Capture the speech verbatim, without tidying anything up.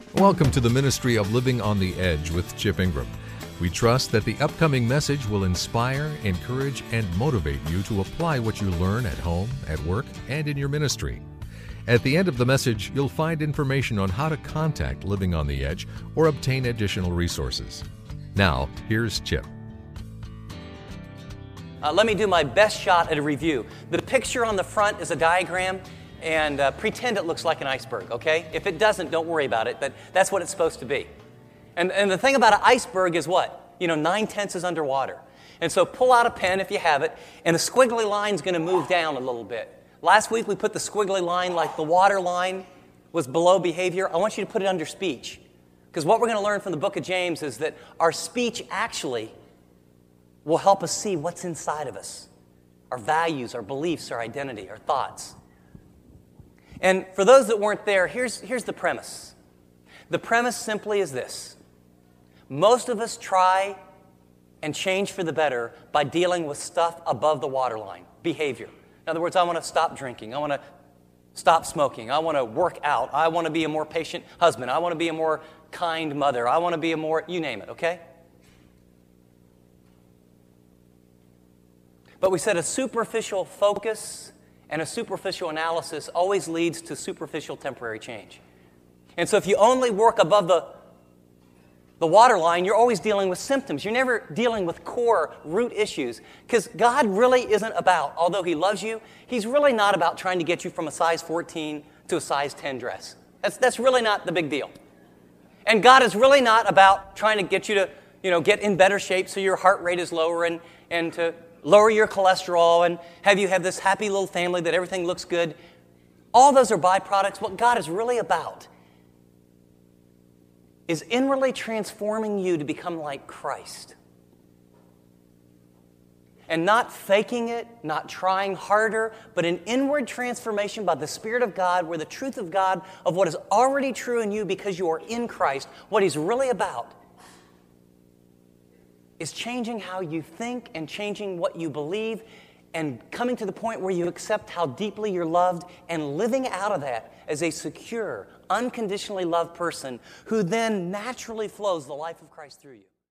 Welcome to the Ministry of Living on the Edge with Chip Ingram. We trust that the upcoming message will inspire, encourage, and motivate you to apply what you learn at home, at work, and in your ministry. At the end of the message, you'll find information on how to contact Living on the Edge or obtain additional resources. Now, here's Chip. Uh, let me do my best shot at a review. The picture on the front is a diagram, and uh, pretend it looks like an iceberg, okay? If it doesn't, don't worry about it, but that's what it's supposed to be. And, and the thing about an iceberg is what? You know, nine-tenths is underwater. And so pull out a pen if you have it, and the squiggly line's going to move down a little bit. Last week we put the squiggly line like the water line was below behavior. I want you to put it under speech. Because what we're going to learn from the book of James is that our speech actually will help us see what's inside of us. Our values, our beliefs, our identity, our thoughts. And for those that weren't there, here's, here's the premise. The premise simply is this. Most of us try and change for the better by dealing with stuff above the waterline, behavior. In other words, I want to stop drinking. I want to stop smoking. I want to work out. I want to be a more patient husband. I want to be a more kind mother. I want to be a more, you name it, okay? But we said a superficial focus and a superficial analysis always leads to superficial temporary change. And so if you only work above the, the waterline, you're always dealing with symptoms. You're never dealing with core root issues. Because God really isn't about, although He loves you, He's really not about trying to get you from a size fourteen to a size ten dress. That's, that's really not the big deal. And God is really not about trying to get you to, you know, get in better shape so your heart rate is lower and, and to lower your cholesterol and have you have this happy little family that everything looks good. All those are byproducts. What God is really about is inwardly transforming you to become like Christ. And not faking it, not trying harder, but an inward transformation by the Spirit of God where the truth of God, of what is already true in you because you are in Christ, what He's really about is changing how you think and changing what you believe and coming to the point where you accept how deeply you're loved and living out of that as a secure, unconditionally loved person who then naturally flows the life of Christ through you.